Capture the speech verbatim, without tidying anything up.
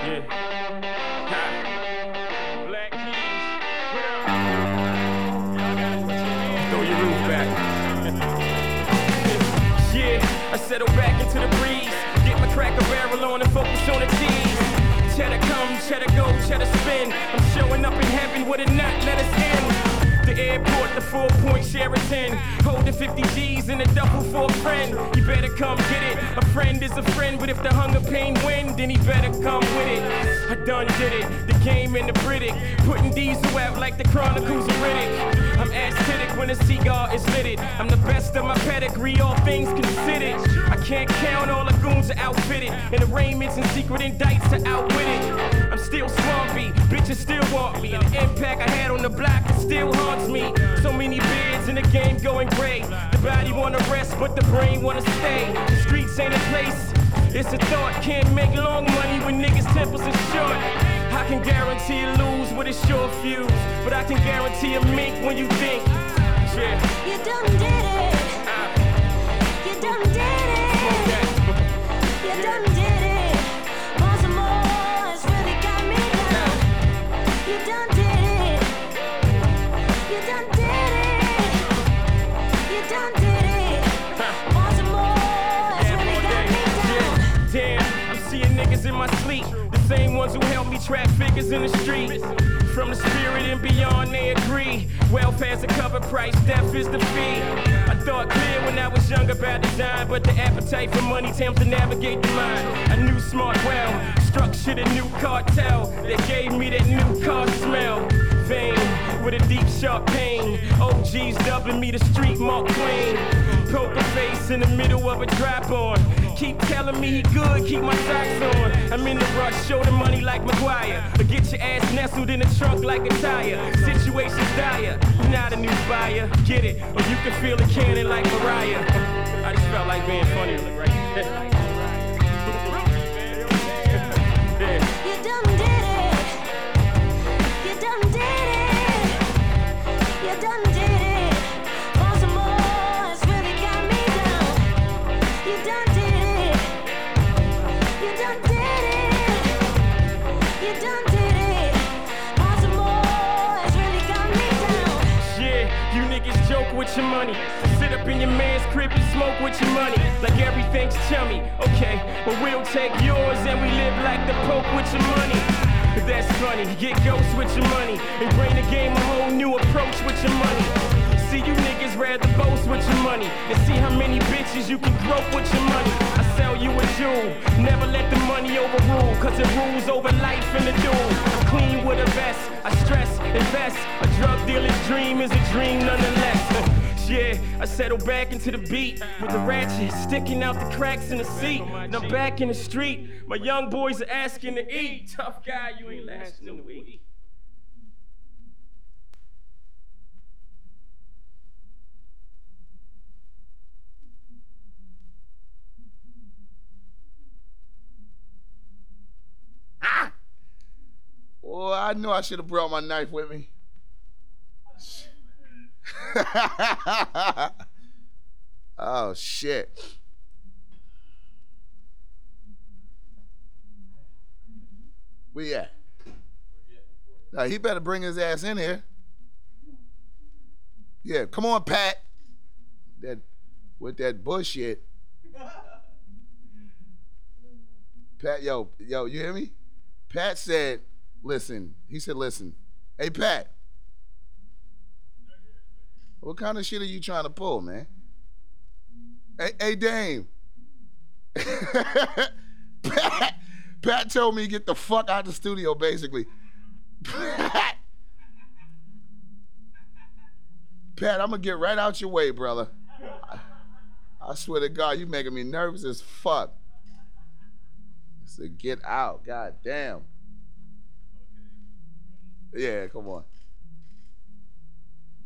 Yeah. Ha. Black keys. Throw your roof back. Yeah, I settle back into the breeze. Get my Cracker Barrel on and focus on the cheese. Cheddar come, cheddar go, cheddar spin. I'm showing up in heaven with a nut, let us in. The airport, the four-point Sheraton. Holding fifty G's in a duffel for a friend. You better come get it. A friend is a friend, but if the hunger pain win, then he better come with it. I done did it. The game and the British. Putting diesel out like the Chronicles of Riddick. I'm aesthetic when a cigar is lit. I'm the best of my pedigree, all things considered. I can't count, all the goons are outfitted. And arraignments and secret indicts are outwitted. I'm still swampy, bitches still want me. And the impact I had on the block, it still haunts me. So many beards in the game going gray. The body wanna rest, but the brain wanna stay. The streets ain't a place, it's a thought. Can't make long money when niggas' tempers are short. I can guarantee you lose with a short fuse, but I can guarantee a mink when you think. Yeah. You done did it. Uh, You done did smoke it. that. You done did it. Want some more? It's really got me down. You done did it. You done did it. You done did it. Want some more? It's really got me down. Damn, I'm seeing niggas in my sleep. The same ones who help me track figures in the street. From the spirit and beyond, they agree. Welfare's a cover price, death is the fee. I thought clear when I was young about design, but the appetite for money tempts to navigate the mind. I knew smart well, structured a new cartel that gave me that new car smell. Vein with a deep sharp pain. O Gs dubbing me the street Mark Twain. Poker face in the middle of a drop on. Keep telling me he good, keep my socks on. I'm in the rush, show the money like McGuire. Or get your ass nestled in the trunk like a tire. Situation's dire, not a new buyer. Get it, or you can feel the cannon like Mariah. I just felt like being funny right there. You done did it. You done did it. You done did it. Want some more? It's really got me down. You done did it. You done did it. You done did it. Want some more? It's really got me down. Yeah, you niggas joke with your money. Sit up in your man's crib and smoke with your money. Like everything's chummy. Okay, well we'll take yours and we live like the Pope with your money. If that's funny, get ghosts with your money. And bring the game a whole new approach with your money. See you niggas rather boast with your money. And see how many bitches you can grope with your money. I sell you a jewel. Never let the money overrule. Cause it rules over life in the duel. I'm clean with a vest. I stress, invest. A drug dealer's dream is a dream nonetheless. Yeah, I settle back into the beat with the ratchet sticking out the cracks in the seat. And I'm back in the street. My young boys are asking to eat. Tough guy, you ain't lasting a week. Ah! Well, I knew I should have brought my knife with me. Oh shit. Where you at? Now he better bring his ass in here. Yeah, come on, Pat. That with that bullshit. Pat, yo, yo, you hear me? Pat said, listen, he said, listen, hey Pat. What kind of shit are you trying to pull, man? Hey, hey Dame. Pat, Pat told me to get the fuck out the studio, basically. Pat, Pat, I'm gonna get right out your way, brother. I, I swear to God, you making me nervous as fuck. I said, get out, god damn. Yeah, come on.